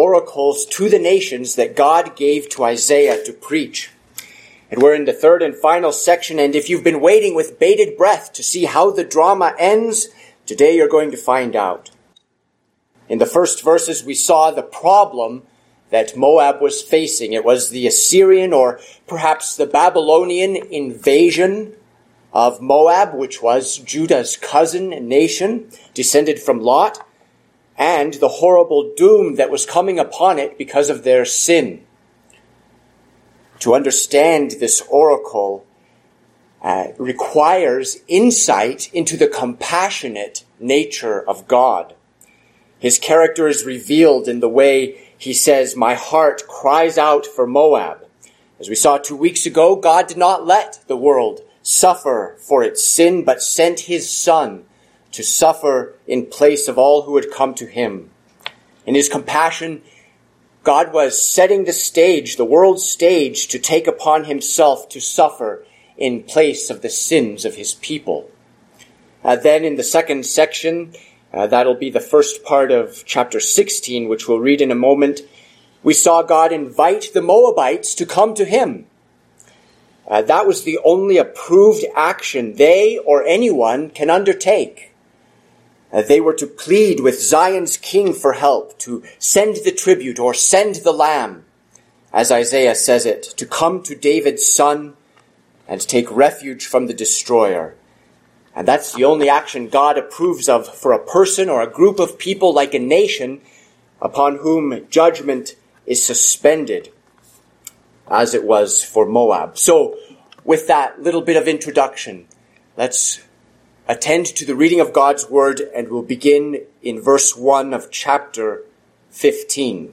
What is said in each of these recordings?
oracles to the nations that God gave to Isaiah to preach. And we're in the third and final section, and if you've been waiting with bated breath to see how the drama ends, today you're going to find out. In the first verses, we saw the problem that Moab was facing. It was the Assyrian or perhaps the Babylonian invasion of Moab, which was Judah's cousin nation, descended from Lot, and the horrible doom that was coming upon it because of their sin. To understand this oracle requires insight into the compassionate nature of God. His character is revealed in the way he says, "My heart cries out for Moab." As we saw 2 weeks ago, God did not let the world suffer for its sin, but sent his Son to suffer in place of all who would come to him. In his compassion, God was setting the stage, the world's stage, to take upon himself to suffer in place of the sins of his people. Then in the second section, that'll be the first part of chapter 16, which we'll read in a moment, we saw God invite the Moabites to come to him. That was the only approved action they or anyone can undertake. They were to plead with Zion's king for help, to send the tribute or send the lamb, as Isaiah says it, to come to David's son and take refuge from the destroyer. And that's the only action God approves of for a person or a group of people, like a nation, upon whom judgment is suspended, as it was for Moab. So, with that little bit of introduction, let's attend to the reading of God's word, and we'll begin in verse 1 of chapter 15.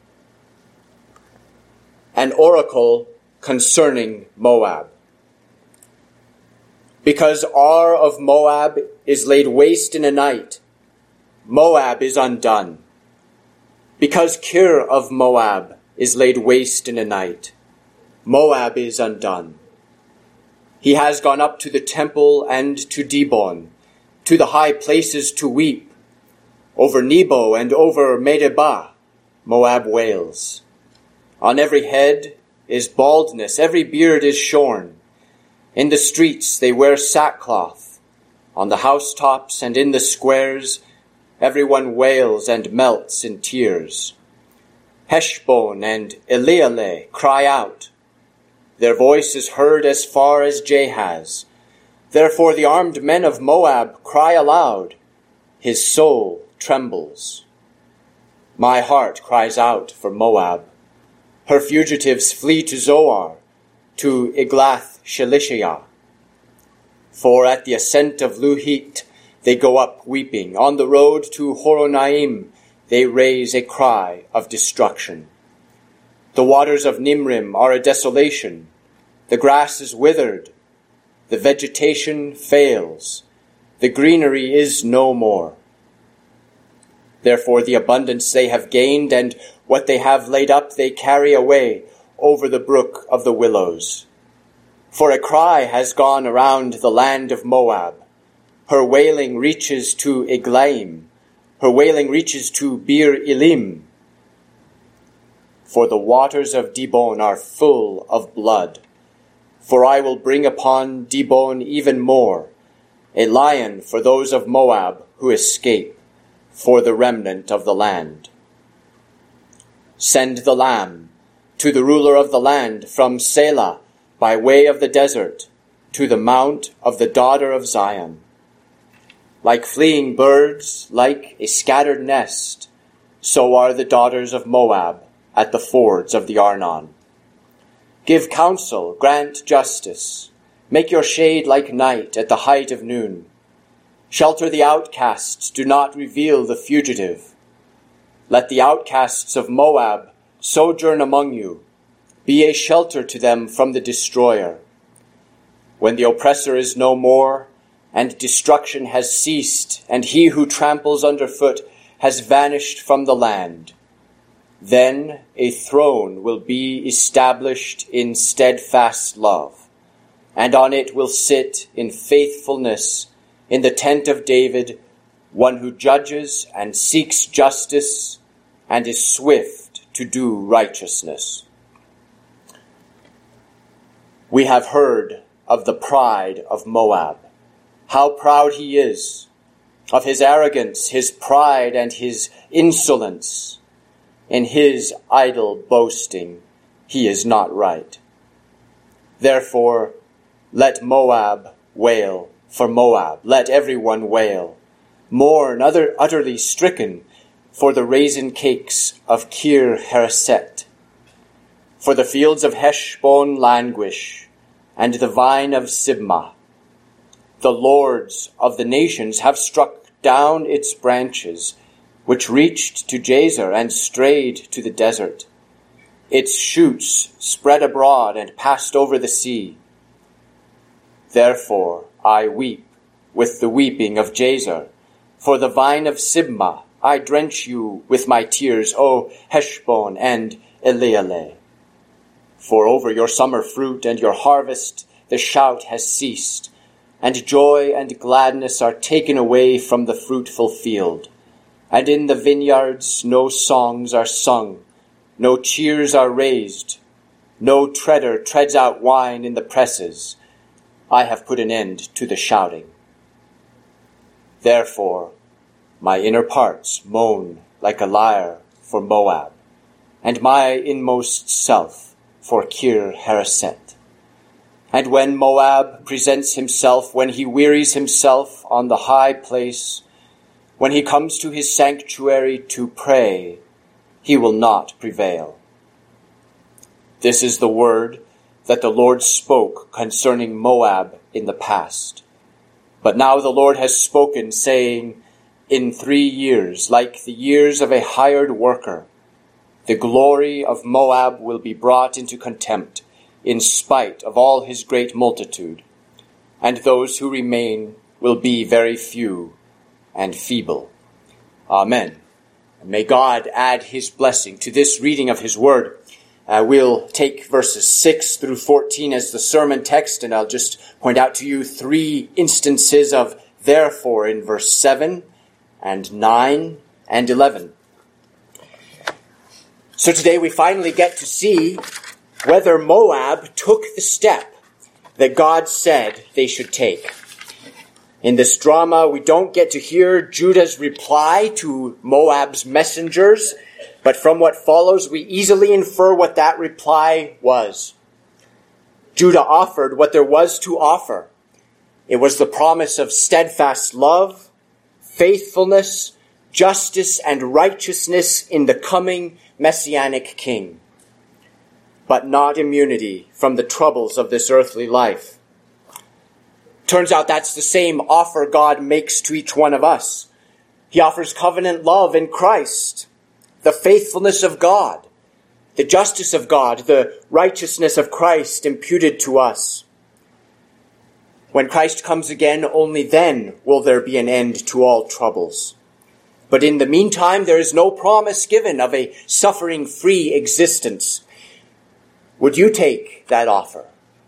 An oracle concerning Moab. Because Ar of Moab is laid waste in a night, Moab is undone. Because Kir of Moab is laid waste in a night, Moab is undone. He has gone up to the temple and to Dibon, to the high places to weep. Over Nebo and over Medeba, Moab wails. On every head is baldness, every beard is shorn. In the streets they wear sackcloth. On the housetops and in the squares, everyone wails and melts in tears. Heshbon and Elealeh cry out. Their voice is heard as far as Jahaz. Therefore the armed men of Moab cry aloud. His soul trembles. My heart cries out for Moab. Her fugitives flee to Zoar, to Eglath-Shelishiyah. For at the ascent of Luhit they go up weeping. On the road to Horonaim they raise a cry of destruction. The waters of Nimrim are a desolation. The grass is withered. The vegetation fails. The greenery is no more. Therefore the abundance they have gained and what they have laid up they carry away over the brook of the willows. For a cry has gone around the land of Moab. Her wailing reaches to Eglaim. Her wailing reaches to Bir Elim. For the waters of Dibon are full of blood. For I will bring upon Dibon even more, a lion for those of Moab who escape, for the remnant of the land. Send the lamb to the ruler of the land from Selah by way of the desert to the mount of the daughter of Zion. Like fleeing birds, like a scattered nest, so are the daughters of Moab at the fords of the Arnon. Give counsel, grant justice. Make your shade like night at the height of noon. Shelter the outcasts, do not reveal the fugitive. Let the outcasts of Moab sojourn among you. Be a shelter to them from the destroyer. When the oppressor is no more, and destruction has ceased, and he who tramples underfoot has vanished from the land, then a throne will be established in steadfast love, and on it will sit in faithfulness in the tent of David, one who judges and seeks justice and is swift to do righteousness. We have heard of the pride of Moab, how proud he is, of his arrogance, his pride, and his insolence. In his idle boasting, he is not right. Therefore, let Moab wail for Moab. Let everyone wail. Mourn, utterly stricken, for the raisin cakes of Kir Hareset. For the fields of Heshbon languish, and the vine of Sibmah. The lords of the nations have struck down its branches, which reached to Jazer and strayed to the desert. Its shoots spread abroad and passed over the sea. Therefore I weep with the weeping of Jazer. For the vine of Sibmah I drench you with my tears, O Heshbon and Elealeh. For over your summer fruit and your harvest the shout has ceased, and joy and gladness are taken away from the fruitful field. And in the vineyards no songs are sung, no cheers are raised, no treader treads out wine in the presses. I have put an end to the shouting. Therefore, my inner parts moan like a lyre for Moab, and my inmost self for Kir Hareset. And when Moab presents himself, when he wearies himself on the high place, when he comes to his sanctuary to pray, he will not prevail. This is the word that the Lord spoke concerning Moab in the past. But now the Lord has spoken, saying, in 3 years, like the years of a hired worker, the glory of Moab will be brought into contempt, in spite of all his great multitude, and those who remain will be very few and feeble. Amen. And may God add his blessing to this reading of his word. We'll take verses 6 through 14 as the sermon text, and I'll just point out to you 3 instances of therefore in verse 7 and 9 and 11. So today we finally get to see whether Moab took the step that God said they should take. In this drama, we don't get to hear Judah's reply to Moab's messengers, but from what follows, we easily infer what that reply was. Judah offered what there was to offer. It was the promise of steadfast love, faithfulness, justice, and righteousness in the coming Messianic king, but not immunity from the troubles of this earthly life. Turns out that's the same offer God makes to each one of us. He offers covenant love in Christ, the faithfulness of God, the justice of God, the righteousness of Christ imputed to us. When Christ comes again, only then will there be an end to all troubles. But in the meantime, there is no promise given of a suffering-free existence. Would you take that offer?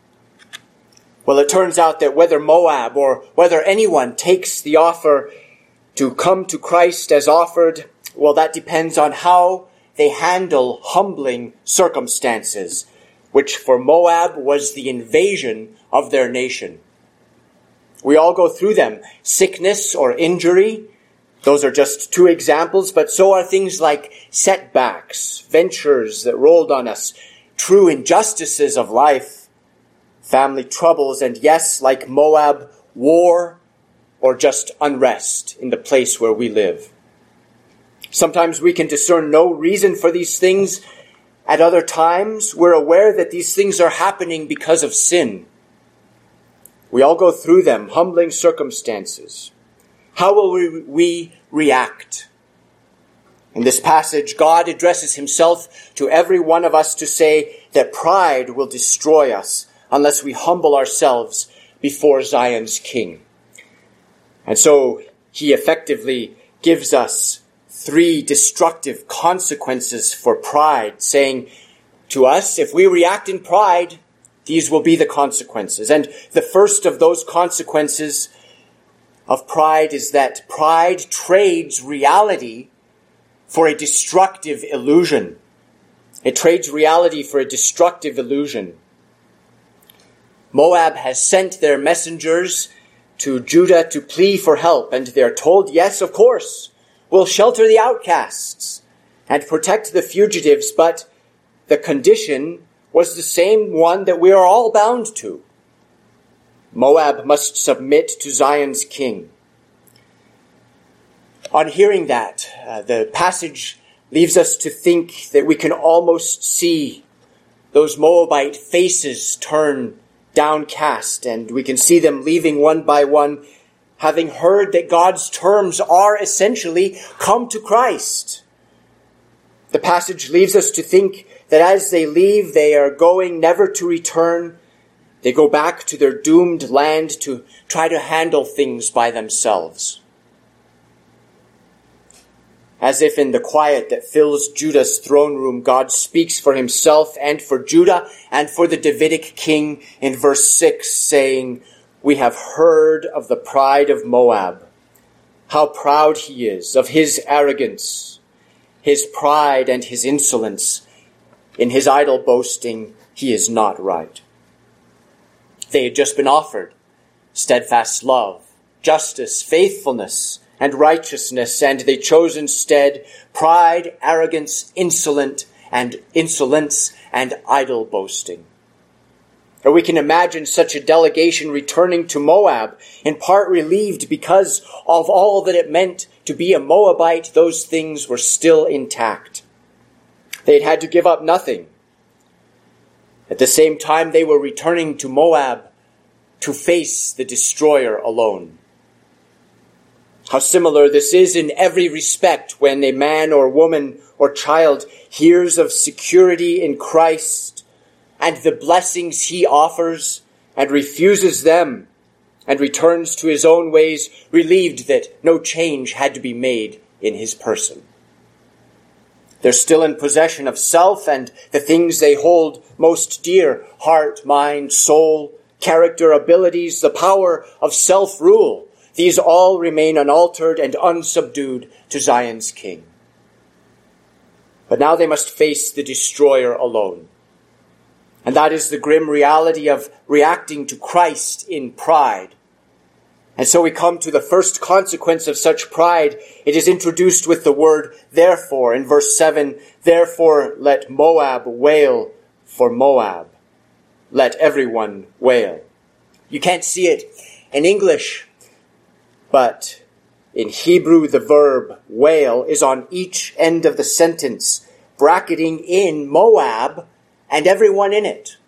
Well, it turns out that whether Moab or whether anyone takes the offer to come to Christ as offered, well, that depends on how they handle humbling circumstances, which for Moab was the invasion of their nation. We all go through them. Sickness or injury, those are just 2 examples, but so are things like setbacks, ventures that rolled on us, true injustices of life, family troubles, and yes, like Moab, war or just unrest in the place where we live. Sometimes we can discern no reason for these things. At other times, we're aware that these things are happening because of sin. We all go through them, humbling circumstances. How will we react? In this passage, God addresses himself to every one of us to say that pride will destroy us unless we humble ourselves before Zion's King. And so he effectively gives us 3 destructive consequences for pride, saying to us, if we react in pride, these will be the consequences. And the first of those consequences of pride is that pride trades reality for a destructive illusion. It trades reality for a destructive illusion. Moab has sent their messengers to Judah to plea for help, and they are told, yes, of course, we'll shelter the outcasts and protect the fugitives, but the condition was the same one that we are all bound to. Moab must submit to Zion's king. On hearing that, the passage leaves us to think that we can almost see those Moabite faces turn downcast, and we can see them leaving one by one, having heard that God's terms are essentially come to Christ. The passage leaves us to think that as they leave, they are going never to return. They go back to their doomed land to try to handle things by themselves. As if in the quiet that fills Judah's throne room, God speaks for himself and for Judah and for the Davidic king in verse 6, saying, "We have heard of the pride of Moab, how proud he is, of his arrogance, his pride and his insolence. In his idle boasting, he is not right." They had just been offered steadfast love, justice, faithfulness, and righteousness, and they chose instead pride, arrogance, insolence, and idle boasting. Or we can imagine such a delegation returning to Moab, in part relieved because of all that it meant to be a Moabite. Those things were still intact. They had had to give up nothing. At the same time, they were returning to Moab to face the destroyer alone. How similar this is in every respect when a man or woman or child hears of security in Christ and the blessings he offers and refuses them and returns to his own ways, relieved that no change had to be made in his person. They're still in possession of self and the things they hold most dear: heart, mind, soul, character, abilities, the power of self-rule. These all remain unaltered and unsubdued to Zion's king. But now they must face the destroyer alone. And that is the grim reality of reacting to Christ in pride. And so we come to the first consequence of such pride. It is introduced with the word therefore. In verse 7, "Therefore let Moab wail for Moab. Let everyone wail." You can't see it in English, but in Hebrew the verb wail is on each end of the sentence, bracketing in Moab and everyone in it.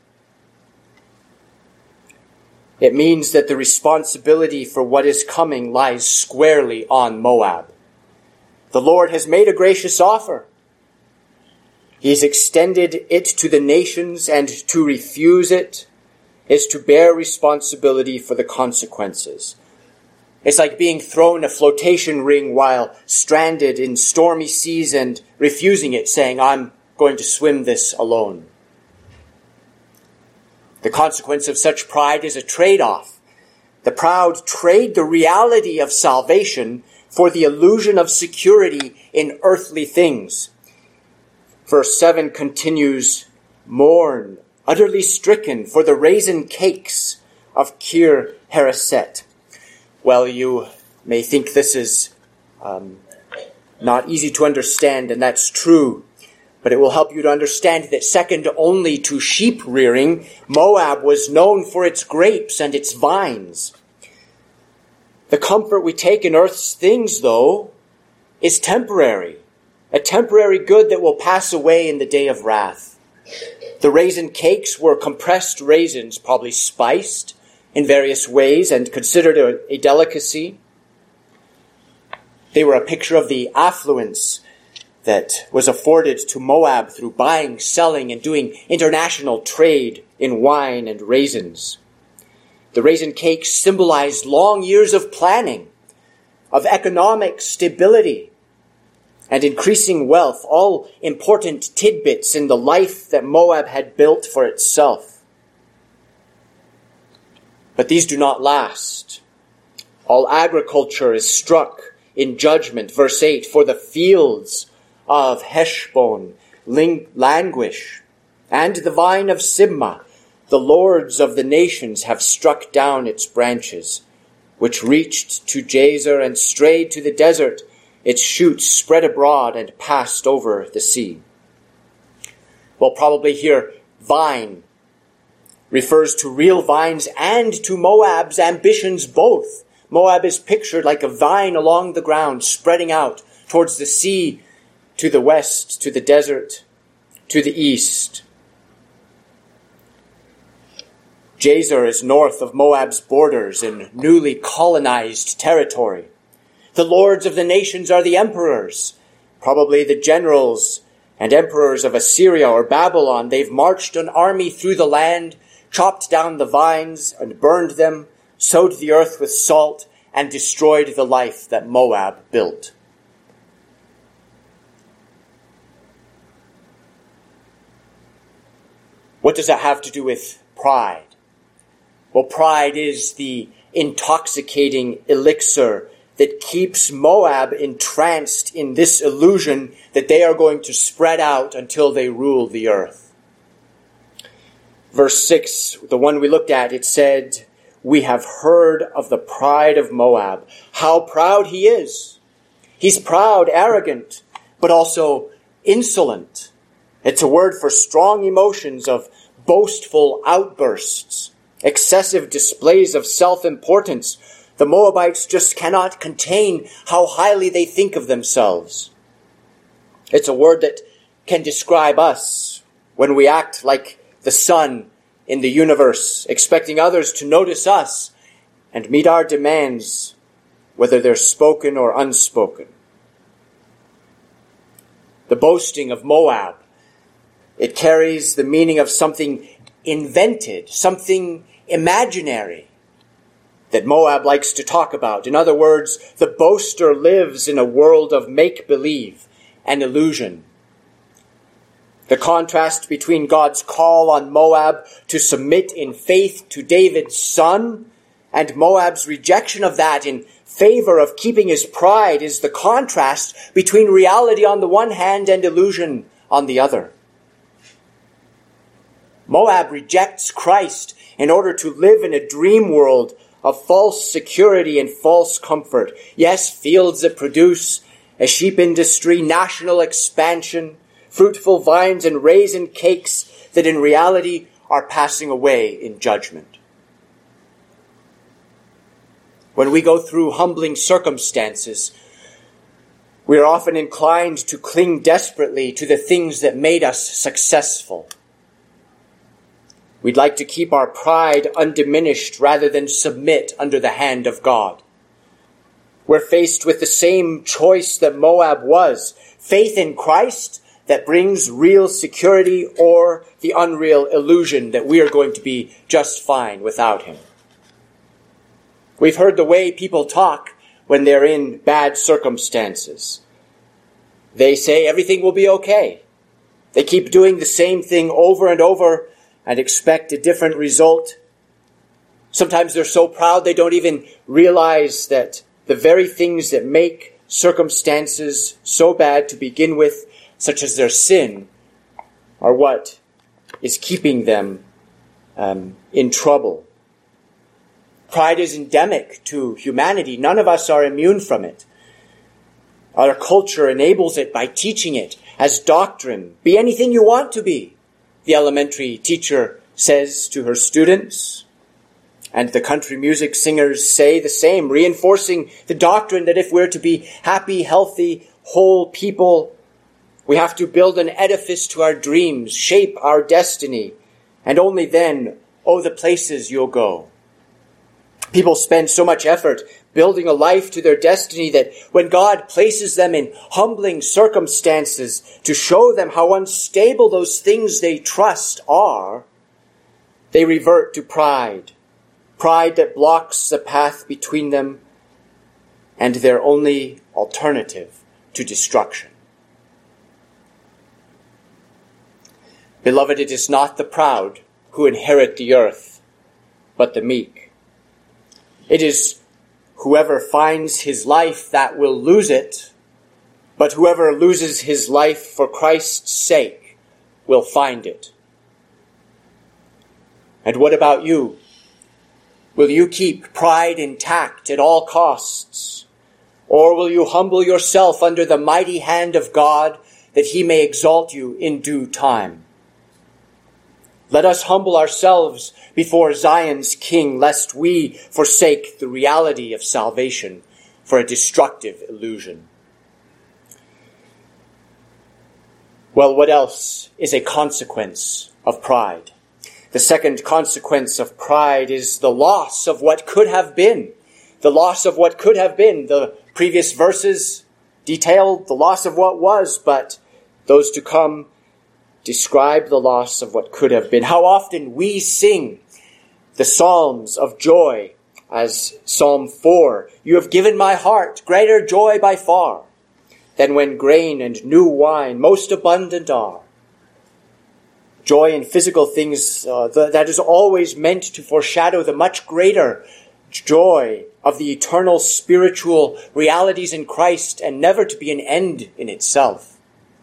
It means that the responsibility for what is coming lies squarely on Moab. The Lord has made a gracious offer. He has extended it to the nations, and to refuse it is to bear responsibility for the consequences. It's like being thrown a flotation ring while stranded in stormy seas and refusing it, saying, "I'm going to swim this alone." The consequence of such pride is a trade-off. The proud trade the reality of salvation for the illusion of security in earthly things. Verse 7 continues, "Mourn, utterly stricken, for the raisin cakes of Kir Hareset." Well, you may think this is not easy to understand, and that's true. But it will help you to understand that second only to sheep rearing, Moab was known for its grapes and its vines. The comfort we take in earth's things, though, is temporary, a temporary good that will pass away in the day of wrath. The raisin cakes were compressed raisins, probably spiced in various ways and considered a delicacy. They were a picture of the affluence that was afforded to Moab through buying, selling, and doing international trade in wine and raisins. The raisin cakes symbolized long years of planning, of economic stability, and increasing wealth, all important tidbits in the life that Moab had built for itself. But these do not last. All agriculture is struck in judgment. Verse 8, "For the fields of Heshbon languish, and the vine of Sibmah, the lords of the nations, have struck down its branches, which reached to Jazer and strayed to the desert. Its shoots spread abroad and passed over the sea. Well, probably here, vine refers to real vines and to Moab's ambitions both. Moab is pictured like a vine along the ground, spreading out towards the sea, to the west, to the desert, to the east. Jazer is north of Moab's borders in newly colonized territory. The lords of the nations are the emperors, probably the generals and emperors of Assyria or Babylon. They've marched an army through the land, chopped down the vines and burned them, sowed the earth with salt, and destroyed the life that Moab built. What does that have to do with pride? Well, pride is the intoxicating elixir that keeps Moab entranced in this illusion that they are going to spread out until they rule the earth. Verse 6, the one we looked at, it said, "We have heard of the pride of Moab, how proud he is." He's proud, arrogant, but also insolent. It's a word for strong emotions of boastful outbursts, excessive displays of self-importance. The Moabites just cannot contain how highly they think of themselves. It's a word that can describe us when we act like the sun in the universe, expecting others to notice us and meet our demands, whether they're spoken or unspoken. The boasting of Moab, it carries the meaning of something invented, something imaginary that Moab likes to talk about. In other words, the boaster lives in a world of make-believe and illusion. The contrast between God's call on Moab to submit in faith to David's son and Moab's rejection of that in favor of keeping his pride is the contrast between reality on the one hand and illusion on the other. Moab rejects Christ in order to live in a dream world of false security and false comfort. Yes, fields that produce a sheep industry, national expansion, fruitful vines and raisin cakes that in reality are passing away in judgment. When we go through humbling circumstances, we are often inclined to cling desperately to the things that made us successful. We'd like to keep our pride undiminished rather than submit under the hand of God. We're faced with the same choice that Moab was: faith in Christ that brings real security, or the unreal illusion that we are going to be just fine without him. We've heard the way people talk when they're in bad circumstances. They say everything will be okay. They keep doing the same thing over and over and expect a different result. Sometimes they're so proud they don't even realize that the very things that make circumstances so bad to begin with, such as their sin, are what is keeping them in trouble. Pride is endemic to humanity. None of us are immune from it. Our culture enables it by teaching it as doctrine. Be anything you want to be, the elementary teacher says to her students. And the country music singers say the same, reinforcing the doctrine that if we're to be happy, healthy, whole people, we have to build an edifice to our dreams, shape our destiny, and only then, oh, the places you'll go. People spend so much effort building a life to their destiny that when God places them in humbling circumstances to show them how unstable those things they trust are, they revert to pride. Pride that blocks the path between them and their only alternative to destruction. Beloved, it is not the proud who inherit the earth, but the meek. It is whoever finds his life that will lose it, But whoever loses his life for Christ's sake will find it. And what about you? Will you keep pride intact at all costs? Or will you humble yourself under the mighty hand of God that he may exalt you in due time? Let us humble ourselves before Zion's King, lest we forsake the reality of salvation for a destructive illusion. Well, what else is a consequence of pride? The second consequence of pride is the loss of what could have been. The loss of what could have been. The previous verses detailed the loss of what was, but those to come describe the loss of what could have been. How often we sing the psalms of joy, as Psalm 4, "You have given my heart greater joy by far than when grain and new wine most abundant are." Joy in physical things, that is always meant to foreshadow the much greater joy of the eternal spiritual realities in Christ, and never to be an end in itself.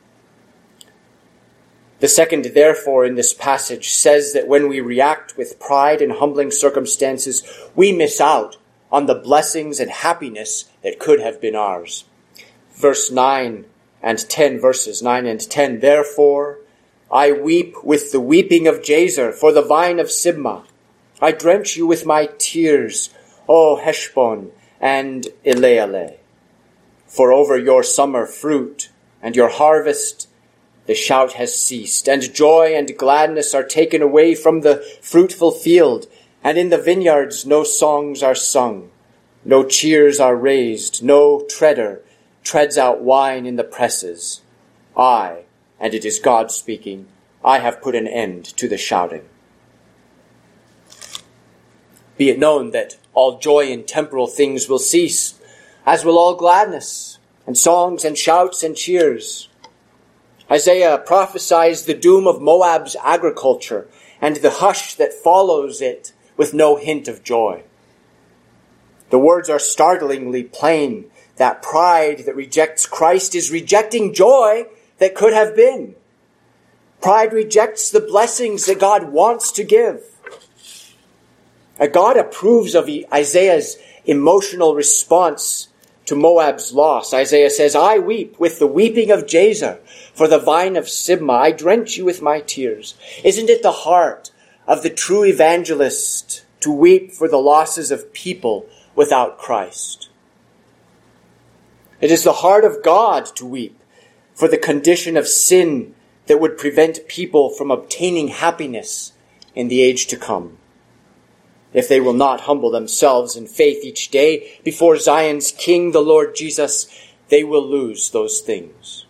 The second, therefore, in this passage says that when we react with pride in humbling circumstances, we miss out on the blessings and happiness that could have been ours. Verses 9 and 10, "Therefore I weep with the weeping of Jazer for the vine of Sibmah. I drench you with my tears, O Heshbon and Elealeh. For over your summer fruit and your harvest the shout has ceased, and joy and gladness are taken away from the fruitful field, and in the vineyards no songs are sung, no cheers are raised, no treader treads out wine in the presses. And it is God speaking, I have put an end to the shouting." Be it known that all joy in temporal things will cease, as will all gladness, and songs and shouts and cheers. Isaiah prophesies the doom of Moab's agriculture and the hush that follows it with no hint of joy. The words are startlingly plain that pride that rejects Christ is rejecting joy that could have been. Pride rejects the blessings that God wants to give. God approves of Isaiah's emotional response to Moab's loss. Isaiah says, "I weep with the weeping of Jazer for the vine of Sibmah. I drench you with my tears." Isn't it the heart of the true evangelist to weep for the losses of people without Christ? It is the heart of God to weep for the condition of sin that would prevent people from obtaining happiness in the age to come. If they will not humble themselves in faith each day before Zion's King, the Lord Jesus, they will lose those things.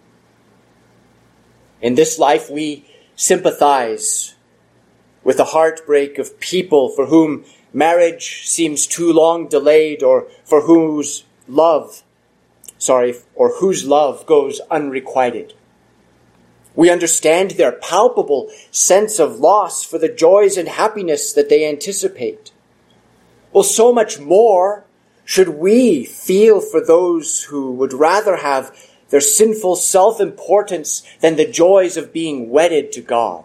In this life, we sympathize with the heartbreak of people for whom marriage seems too long delayed, or whose love goes unrequited. We understand their palpable sense of loss for the joys and happiness that they anticipate. Well, so much more should we feel for those who would rather have their sinful self-importance than the joys of being wedded to God.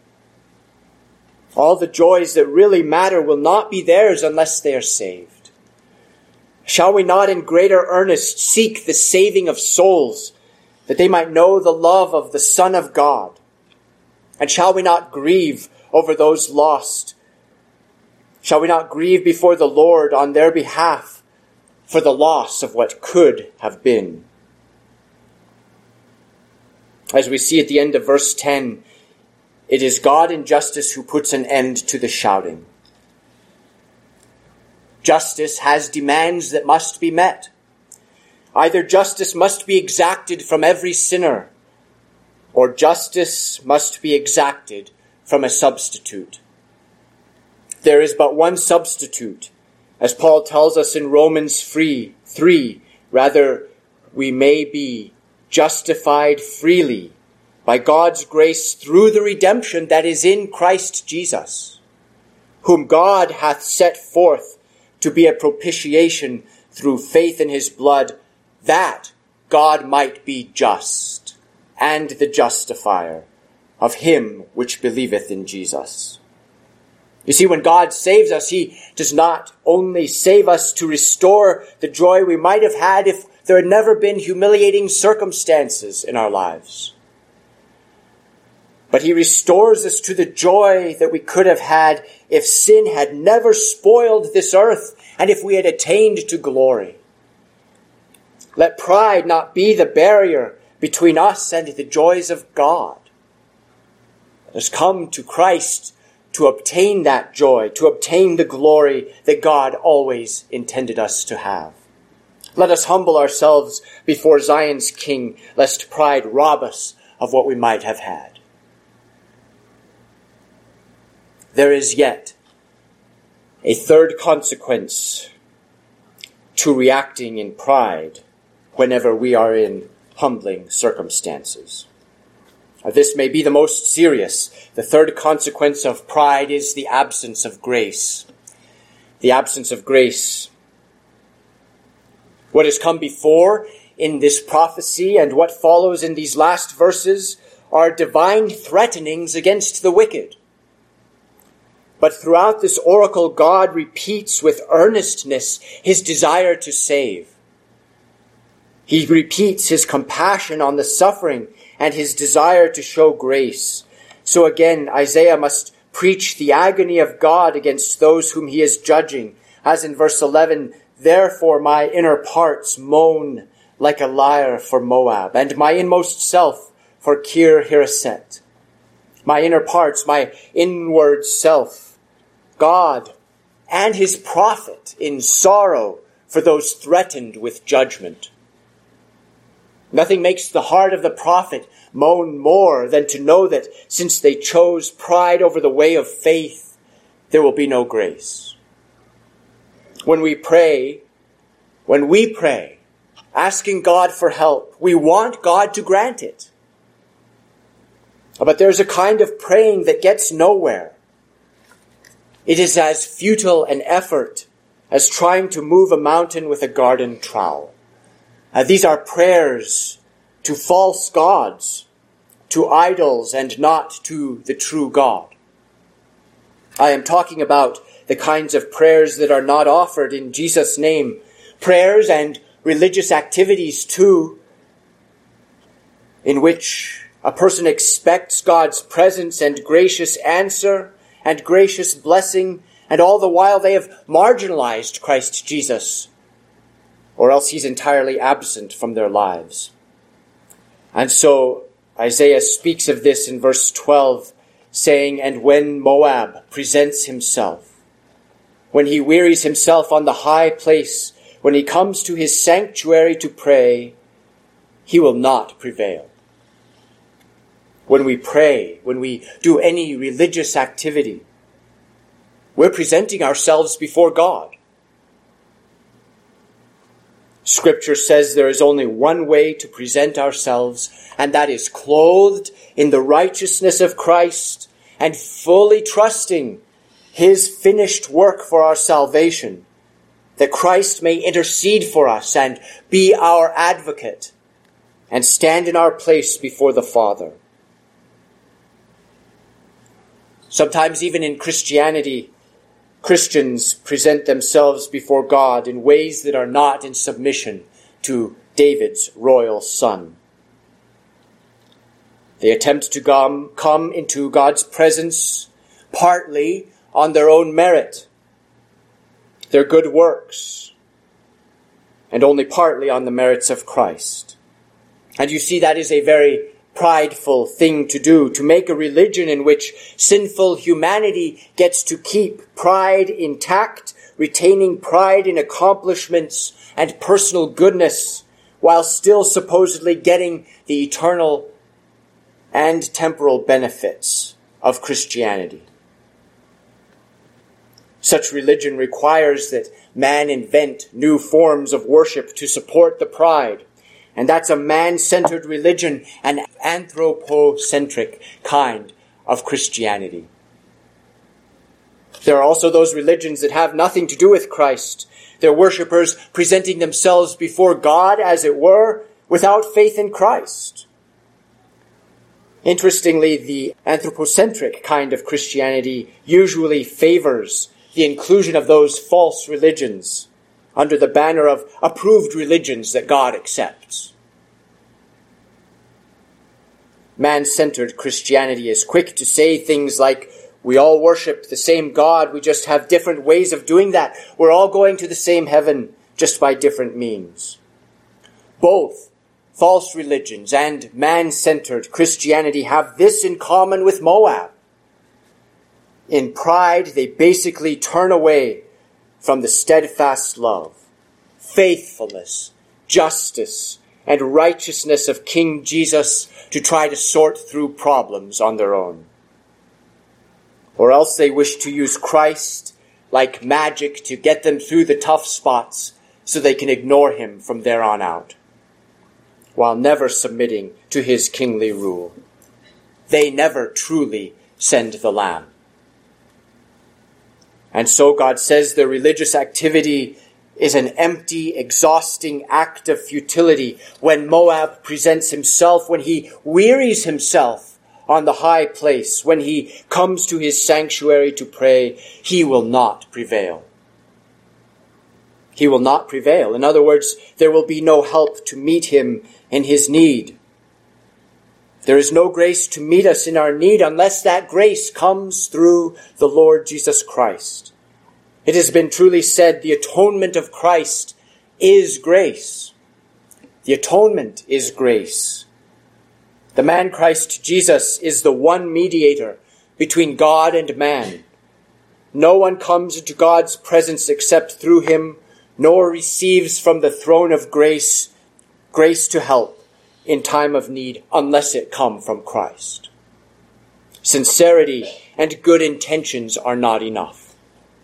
All the joys that really matter will not be theirs unless they are saved. Shall we not in greater earnest seek the saving of souls, that they might know the love of the Son of God? And shall we not grieve over those lost? Shall we not grieve before the Lord on their behalf for the loss of what could have been? As we see at the end of verse 10, it is God in justice who puts an end to the shouting. Justice has demands that must be met. Either justice must be exacted from every sinner, or justice must be exacted from a substitute. There is but one substitute, as Paul tells us in Romans 3, we may be justified freely by God's grace through the redemption that is in Christ Jesus, whom God hath set forth to be a propitiation through faith in his blood, that God might be just, and the justifier of him which believeth in Jesus. You see, when God saves us, he does not only save us to restore the joy we might have had if there had never been humiliating circumstances in our lives, but he restores us to the joy that we could have had if sin had never spoiled this earth and if we had attained to glory. Let pride not be the barrier between us and the joys of God. Let us come to Christ to obtain that joy, to obtain the glory that God always intended us to have. Let us humble ourselves before Zion's King, lest pride rob us of what we might have had. There is yet a third consequence to reacting in pride whenever we are in humbling circumstances. This may be the most serious. The third consequence of pride is the absence of grace. The absence of grace. What has come before in this prophecy and what follows in these last verses are divine threatenings against the wicked. But throughout this oracle, God repeats with earnestness his desire to save. He repeats his compassion on the suffering and his desire to show grace. So again, Isaiah must preach the agony of God against those whom he is judging. As in verse 11, therefore my inner parts moan like a lyre for Moab, and my inmost self for Kir Hareset. My inner parts, my inward self, God and his prophet in sorrow for those threatened with judgment. Nothing makes the heart of the prophet moan more than to know that since they chose pride over the way of faith, there will be no grace. When we pray, asking God for help, we want God to grant it. But there's a kind of praying that gets nowhere. It is as futile an effort as trying to move a mountain with a garden trowel. These are prayers to false gods, to idols, and not to the true God. I am talking about the kinds of prayers that are not offered in Jesus' name. Prayers and religious activities too, in which a person expects God's presence and gracious answer and gracious blessing, and all the while they have marginalized Christ Jesus, or else he's entirely absent from their lives. And so Isaiah speaks of this in verse 12, saying, and when Moab presents himself, when he wearies himself on the high place, when he comes to his sanctuary to pray, he will not prevail. When we pray, when we do any religious activity, we're presenting ourselves before God. Scripture says there is only one way to present ourselves, and that is clothed in the righteousness of Christ and fully trusting his finished work for our salvation, that Christ may intercede for us and be our advocate and stand in our place before the Father. Sometimes even in Christianity, Christians present themselves before God in ways that are not in submission to David's royal son. They attempt to come into God's presence partly on their own merit, their good works, and only partly on the merits of Christ. And you see, that is a very prideful thing to do, to make a religion in which sinful humanity gets to keep pride intact, retaining pride in accomplishments and personal goodness, while still supposedly getting the eternal and temporal benefits of Christianity. Such religion requires that man invent new forms of worship to support the pride. And that's a man-centered religion, an anthropocentric kind of Christianity. There are also those religions that have nothing to do with Christ. Their worshippers presenting themselves before God, as it were, without faith in Christ. Interestingly, the anthropocentric kind of Christianity usually favors the inclusion of those false religions under the banner of approved religions that God accepts. Man-centered Christianity is quick to say things like, we all worship the same God, we just have different ways of doing that. We're all going to the same heaven, just by different means. Both false religions and man-centered Christianity have this in common with Moab. In pride, they basically turn away from the steadfast love, faithfulness, justice, and righteousness of King Jesus to try to sort through problems on their own. Or else they wish to use Christ like magic to get them through the tough spots so they can ignore him from there on out, while never submitting to his kingly rule. They never truly send the Lamb. And so God says their religious activity is an empty, exhausting act of futility when Moab presents himself, when he wearies himself on the high place, when he comes to his sanctuary to pray, he will not prevail. He will not prevail. In other words, there will be no help to meet him in his need. There is no grace to meet us in our need unless that grace comes through the Lord Jesus Christ. It has been truly said, the atonement of Christ is grace. The atonement is grace. The man Christ Jesus is the one mediator between God and man. No one comes into God's presence except through him, nor receives from the throne of grace to help in time of need, unless it come from Christ. Sincerity and good intentions are not enough.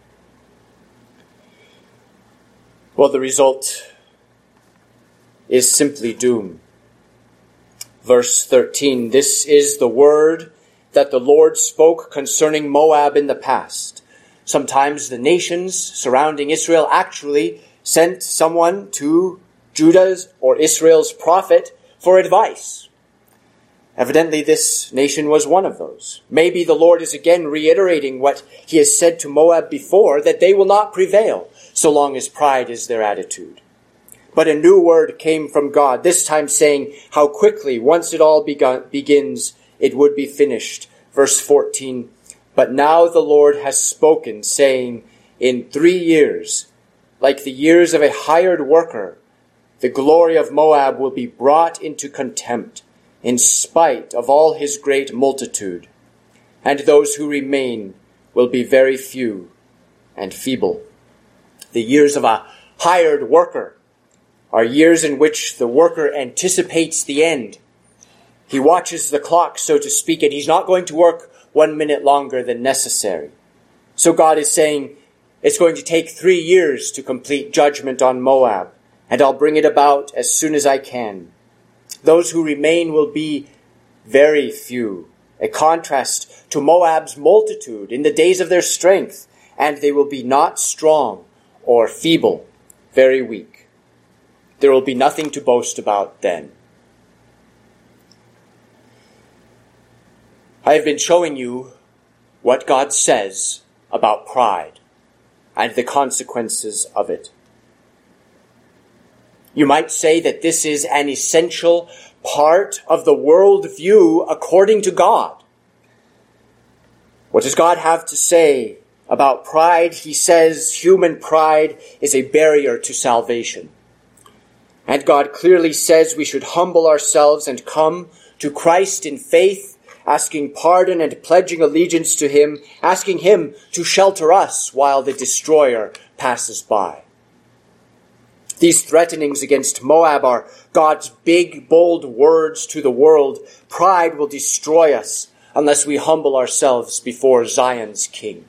Well, the result is simply doom. Verse 13, this is the word that the Lord spoke concerning Moab in the past. Sometimes the nations surrounding Israel actually sent someone to Judah's or Israel's prophet for advice. Evidently, this nation was one of those. Maybe the Lord is again reiterating what he has said to Moab before, that they will not prevail so long as pride is their attitude. But a new word came from God, this time saying how quickly, once it all begins, it would be finished. Verse 14, but now the Lord has spoken, saying, in 3 years, like the years of a hired worker, the glory of Moab will be brought into contempt in spite of all his great multitude, and those who remain will be very few and feeble. The years of a hired worker are years in which the worker anticipates the end. He watches the clock, so to speak, and he's not going to work 1 minute longer than necessary. So God is saying, it's going to take 3 years to complete judgment on Moab, and I'll bring it about as soon as I can. Those who remain will be very few, a contrast to Moab's multitude in the days of their strength, and they will be not strong or feeble, very weak. There will be nothing to boast about then. I have been showing you what God says about pride and the consequences of it. You might say that this is an essential part of the worldview according to God. What does God have to say about pride? He says human pride is a barrier to salvation. And God clearly says we should humble ourselves and come to Christ in faith, asking pardon and pledging allegiance to him, asking him to shelter us while the destroyer passes by. These threatenings against Moab are God's big, bold words to the world. Pride will destroy us unless we humble ourselves before Zion's King.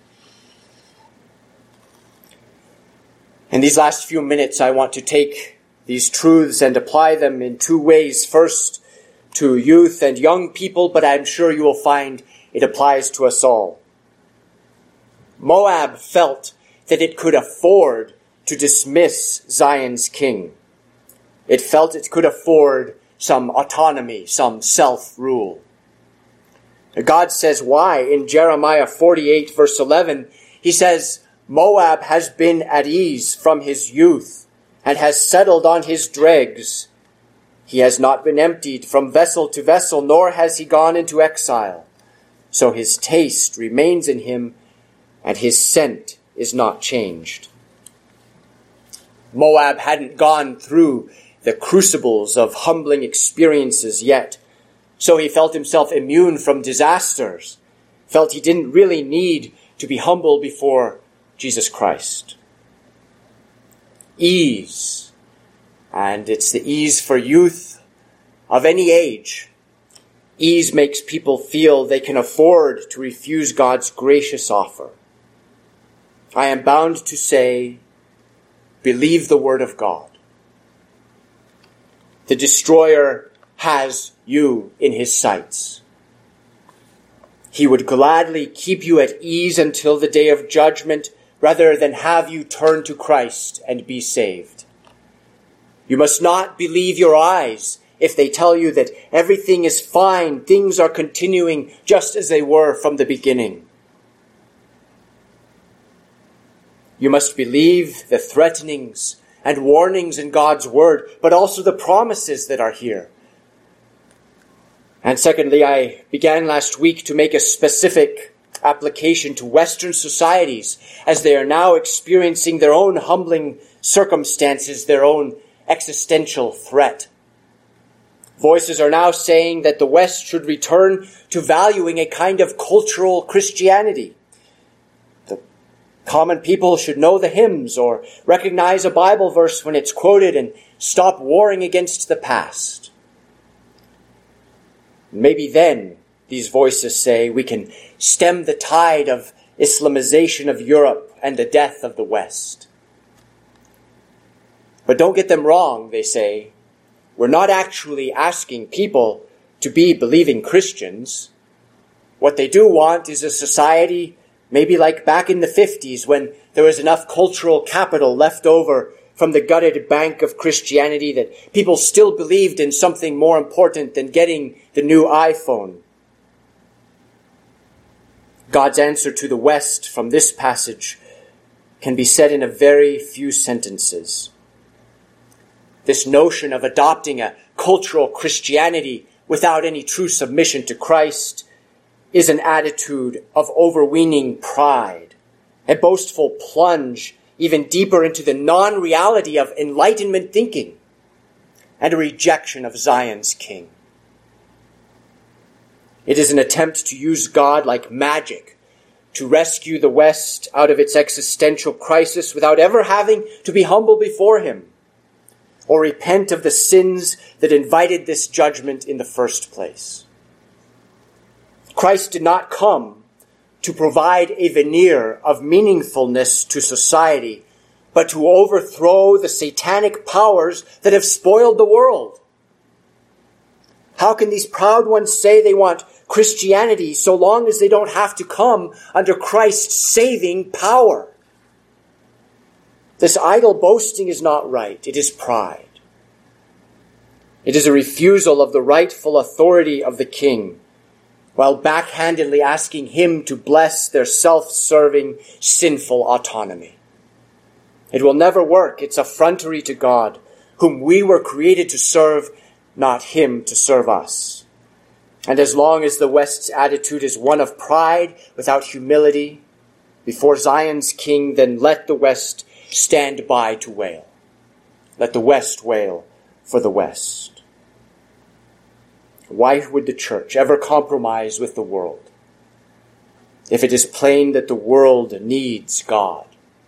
In these last few minutes, I want to take these truths and apply them in 2 ways. First, to youth and young people, but I'm sure you will find it applies to us all. Moab felt that it could afford to dismiss Zion's King. It felt it could afford some autonomy, some self-rule. God says why in Jeremiah 48 verse 11. He says, Moab has been at ease from his youth and has settled on his dregs. He has not been emptied from vessel to vessel, nor has he gone into exile. So his taste remains in him, and his scent is not changed. Moab hadn't gone through the crucibles of humbling experiences yet, so he felt himself immune from disasters, felt he didn't really need to be humble before Jesus Christ. Ease, and it's the ease for youth of any age. Ease makes people feel they can afford to refuse God's gracious offer. I am bound to say, believe the word of God. The destroyer has you in his sights. He would gladly keep you at ease until the day of judgment rather than have you turn to Christ and be saved. You must not believe your eyes if they tell you that everything is fine, things are continuing just as they were from the beginning. You must believe the threatenings and warnings in God's word, but also the promises that are here. And secondly, I began last week to make a specific application to Western societies as they are now experiencing their own humbling circumstances, their own existential threat. Voices are now saying that the West should return to valuing a kind of cultural Christianity. The common people should know the hymns or recognize a Bible verse when it's quoted and stop warring against the past. Maybe then, these voices say, we can stem the tide of Islamization of Europe and the death of the West. But don't get them wrong, they say. We're not actually asking people to be believing Christians. What they do want is a society maybe like back in the 50s when there was enough cultural capital left over from the gutted bank of Christianity that people still believed in something more important than getting the new iPhone. God's answer to the West from this passage can be said in a very few sentences. This notion of adopting a cultural Christianity without any true submission to Christ is an attitude of overweening pride, a boastful plunge even deeper into the non-reality of Enlightenment thinking, and a rejection of Zion's King. It is an attempt to use God like magic to rescue the West out of its existential crisis without ever having to be humble before him or repent of the sins that invited this judgment in the first place. Christ did not come to provide a veneer of meaningfulness to society, but to overthrow the satanic powers that have spoiled the world. How can these proud ones say they want Christianity so long as they don't have to come under Christ's saving power? This idle boasting is not right. It is pride. It is a refusal of the rightful authority of the king, while backhandedly asking him to bless their self-serving, sinful autonomy. It will never work. It's effrontery to God, whom we were created to serve, not him to serve us. And as long as the West's attitude is one of pride without humility before Zion's King, then let the West stand by to wail. Let the West wail for the West. Why would the church ever compromise with the world if it is plain that the world needs God?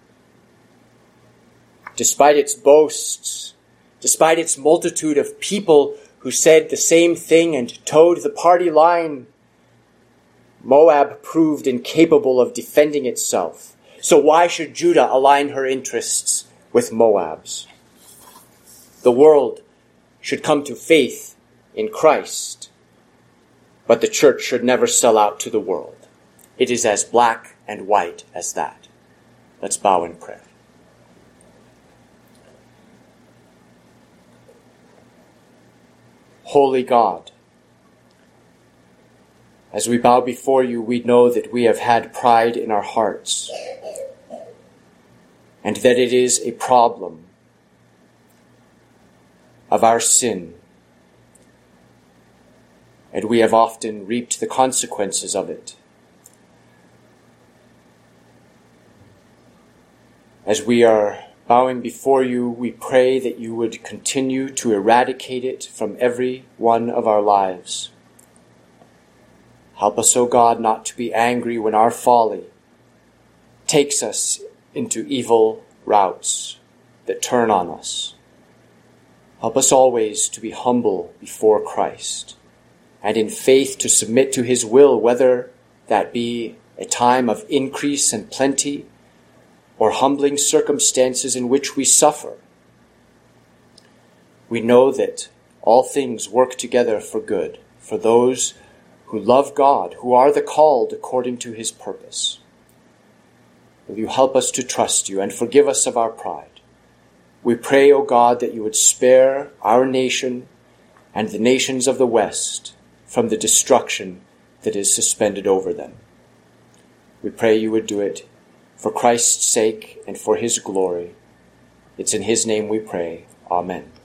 Despite its boasts, despite its multitude of people who said the same thing and towed the party line, Moab proved incapable of defending itself. So why should Judah align her interests with Moab's? The world should come to faith in Christ, but the church should never sell out to the world. It is as black and white as that. Let's bow in prayer. holy God. As we bow before you, we know that we have had pride in our hearts, and that it is a problem of our sin, and we have often reaped the consequences of it. As we are bowing before you, we pray that you would continue to eradicate it from every one of our lives. Help us, O God, not to be angry when our folly takes us into evil routes that turn on us. Help us always to be humble before Christ, and in faith to submit to his will, whether that be a time of increase and plenty, or humbling circumstances in which we suffer. We know that all things work together for good, for those who love God, who are the called according to his purpose. Will you help us to trust you and forgive us of our pride? We pray, O God, that you would spare our nation and the nations of the West from the destruction that is suspended over them. We pray you would do it for Christ's sake and for his glory. It's in his name we pray. Amen.